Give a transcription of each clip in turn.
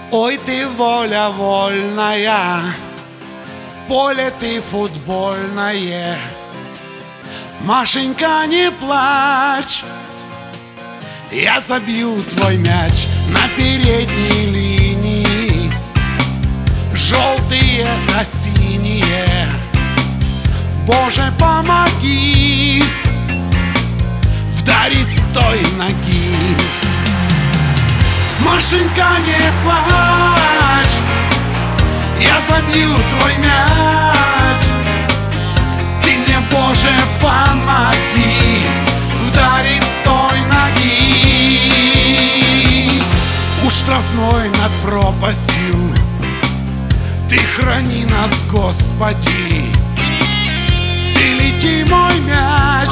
Ой, ты воля вольная, поле ты футбольное. Машенька, не плачь, я забью твой мяч на передней линии. Желтые да синие, Боже, помоги вдарить с той ноги. Машенька, не плачь, я забью твой мяч. Ты мне, Боже, помоги вдарить с той ноги. У штрафной над пропастью Ты храни нас, Господи. Ты лети, мой мяч,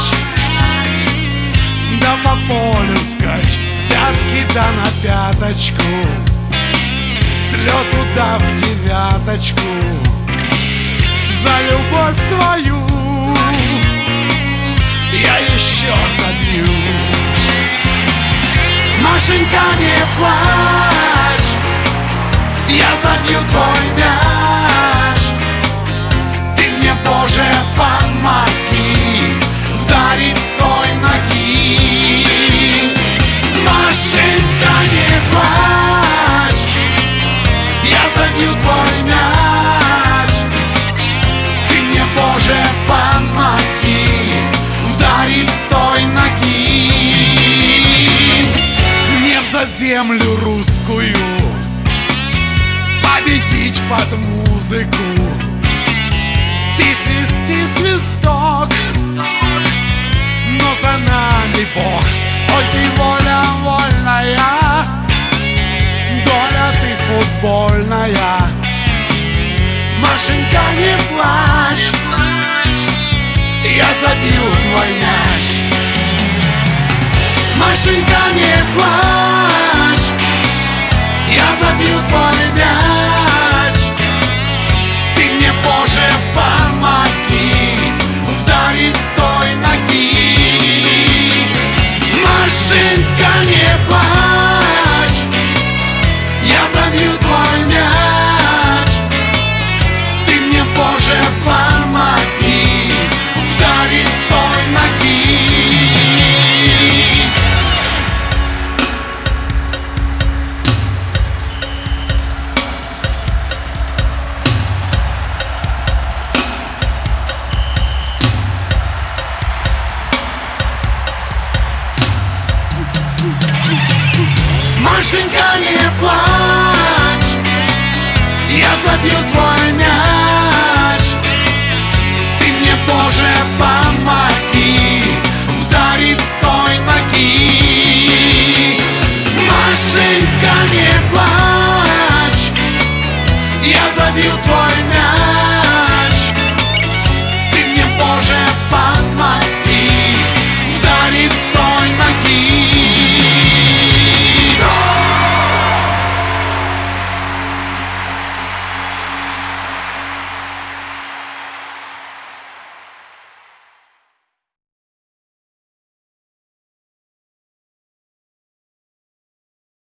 да по полю скачь с пятки да на пяточку, с лету да в девяточку. За любовь твою я еще забью. Машенька, не плачь, я забью твой мяч. Ты мне, Боже, помоги вдарить с той ноги. Машенька, не плачь, я забью твой мяч. Ты мне, Боже, помоги вдарить с той ноги. Нет за землю русскую победить под музыку. Ты свисти свисток, но за нами Бог. Ой, ты воля вольная, доля ты футбольная. Машенька, не плачь, я забью твой мяч. Машенька, не плачь, я забью твой мяч. Ты мне, Боже, помоги вдарить с той ноги. Машенька, не плачь, я забью твой мяч. Ты мне, Боже, помоги вдарить с той ноги. Машенька, не плачь, я забью твой